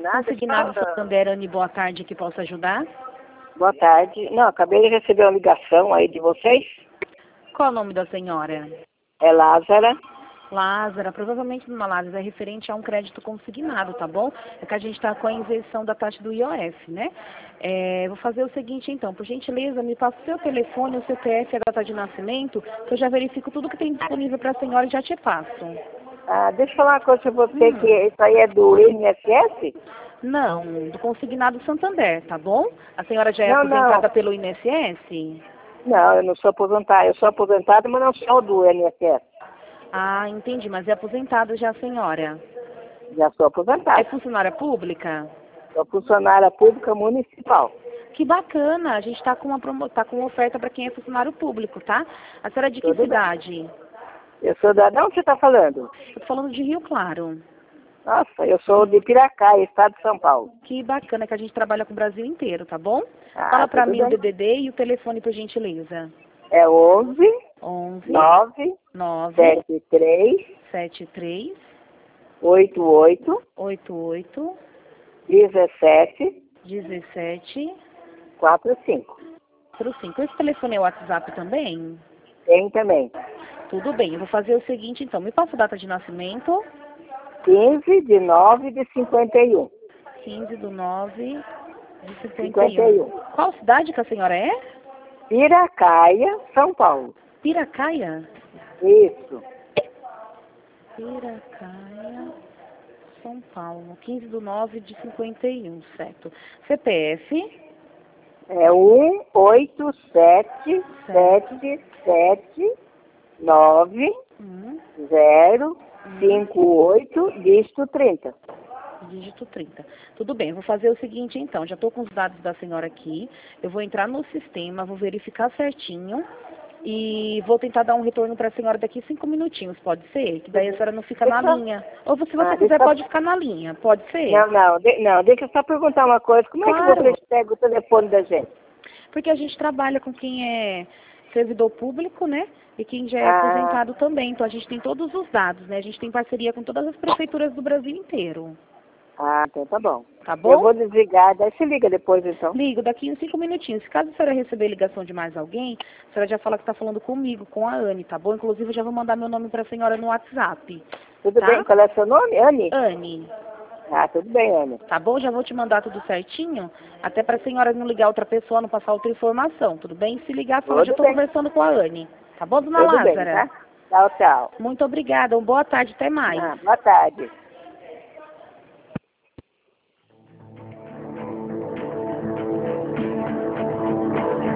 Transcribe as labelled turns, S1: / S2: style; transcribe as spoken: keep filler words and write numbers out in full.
S1: Consignado?
S2: Consignado
S1: Fala.
S2: Santander, Anne, boa tarde, que posso ajudar?
S1: Boa tarde. Não, acabei de receber uma ligação aí de vocês.
S2: Qual o nome da senhora?
S1: É Lázara.
S2: Lázara, provavelmente numa Lázara é referente a um crédito consignado, tá bom? É que a gente está com a isenção da taxa do I O F, né? É, vou fazer o seguinte então, por gentileza, me passa o seu telefone, o C P F e a data de nascimento, que eu já verifico tudo que tem disponível para a senhora e já te passo.
S1: Ah, deixa eu falar uma coisa pra você,
S2: Hum.
S1: que isso aí é do I N S S?
S2: Não, do consignado Santander, tá bom? A senhora já é
S1: Não,
S2: aposentada
S1: não.
S2: pelo I N S S?
S1: Não, eu não sou aposentada. Eu sou aposentada, mas não sou do I N S S.
S2: Ah, entendi, mas é aposentada já a senhora.
S1: Já sou
S2: É
S1: aposentada.
S2: funcionária pública?
S1: Sou funcionária pública municipal.
S2: Que bacana, a gente está com uma promo... tá com uma oferta para quem é funcionário público, tá? A senhora é de que
S1: Tudo bem.
S2: cidade?
S1: Eu sou da... De onde você está falando?
S2: Eu tô falando de Rio Claro.
S1: Nossa, eu sou de Piracaia, estado de São Paulo.
S2: Que bacana que a gente trabalha com o Brasil inteiro, tá bom?
S1: Ah,
S2: Fala para
S1: tudo
S2: mim o
S1: bem.
S2: D D D e o telefone, por gentileza.
S1: É onze,
S2: onze,
S1: nove,
S2: nove,
S1: sete três,
S2: sete três,
S1: oito oito,
S2: oito oito,
S1: dezessete,
S2: dezessete,
S1: quatro cinco.
S2: quatro cinco. Esse telefone é o WhatsApp também?
S1: Tem também.
S2: Tudo bem, eu vou fazer o seguinte então, me passa a data de nascimento.
S1: quinze de nove de cinquenta e um.
S2: quinze do nove de cinquenta e
S1: cinquenta e
S2: um.
S1: um.
S2: Qual cidade que a senhora é?
S1: Piracaia, São Paulo.
S2: Piracaia?
S1: Isso.
S2: Piracaia, São Paulo. quinze do nove de cinquenta e um, certo. C P F?
S1: É um oito sete sete sete nove
S2: Hum,
S1: zero
S2: hum,
S1: cinco oito, dígito trinta.
S2: dígito trinta. Tudo bem, eu vou fazer o seguinte então. Já estou com os dados da senhora aqui. Eu vou entrar no sistema, vou verificar certinho. E vou tentar dar um retorno para a senhora daqui cinco minutinhos, pode ser? Que daí a senhora não fica na
S1: Deixa-
S2: linha. Ou se você
S1: Ah,
S2: quiser,
S1: deixa-
S2: pode ficar na linha, pode ser?
S1: Não, não, de- não, deixa eu só perguntar uma coisa. Como é que
S2: Claro,
S1: vocês pegam o telefone da gente?
S2: porque a gente trabalha com quem é servidor público, né? E quem já é
S1: Ah,
S2: aposentado também. Então a gente tem todos os dados, né? A gente tem parceria com todas as prefeituras do Brasil inteiro.
S1: ah, então tá bom.
S2: Tá
S1: Eu
S2: bom?
S1: vou desligar, daí se liga depois então.
S2: Ligo daqui em cinco minutinhos. Se caso a senhora receber ligação de mais alguém, a senhora já fala que está falando comigo, com a Anne, tá bom? Inclusive eu já vou mandar meu nome para a senhora no WhatsApp.
S1: Tudo
S2: Tá?
S1: bem? Qual é o seu nome? Anne?
S2: Anne,
S1: Ah, tudo bem, Anne.
S2: tá bom? Já vou te mandar tudo certinho, até para a senhora não ligar outra pessoa, não passar outra informação, tudo bem? Se ligar, fala,
S1: Tudo
S2: já estou
S1: bem.
S2: conversando com a Anne. Tá bom, dona
S1: Tudo bem,
S2: Lázara?
S1: tá? Tchau, tchau.
S2: Muito obrigada. Uma boa tarde, até mais.
S1: Ah, boa tarde.